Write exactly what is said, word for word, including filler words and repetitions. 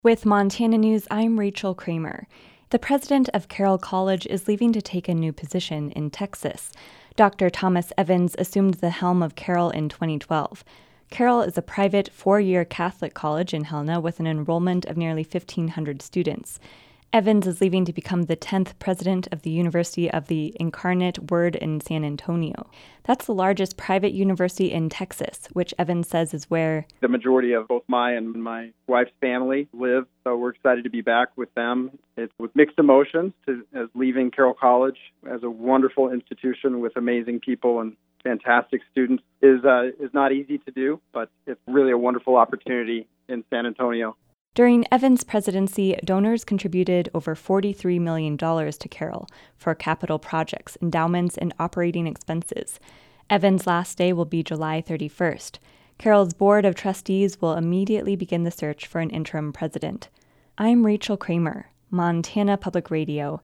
With Montana News, I'm Rachel Kramer. The president of Carroll College is leaving to take a new position in Texas. Doctor Thomas Evans assumed the helm of Carroll in twenty twelve. Carroll is a private four-year Catholic college in Helena with an enrollment of nearly fifteen hundred students. Evans is leaving to become the tenth president of the University of the Incarnate Word in San Antonio. That's the largest private university in Texas, which Evans says is where the majority of both my and my wife's family live, so we're excited to be back with them. It's with mixed emotions to, as leaving Carroll College as a wonderful institution with amazing people and fantastic students is uh, is not easy to do, but it's really a wonderful opportunity in San Antonio. During Evans' presidency, donors contributed over forty-three million dollars to Carroll for capital projects, endowments, and operating expenses. Evans' last day will be July thirty-first. Carroll's board of trustees will immediately begin the search for an interim president. I'm Rachel Kramer, Montana Public Radio,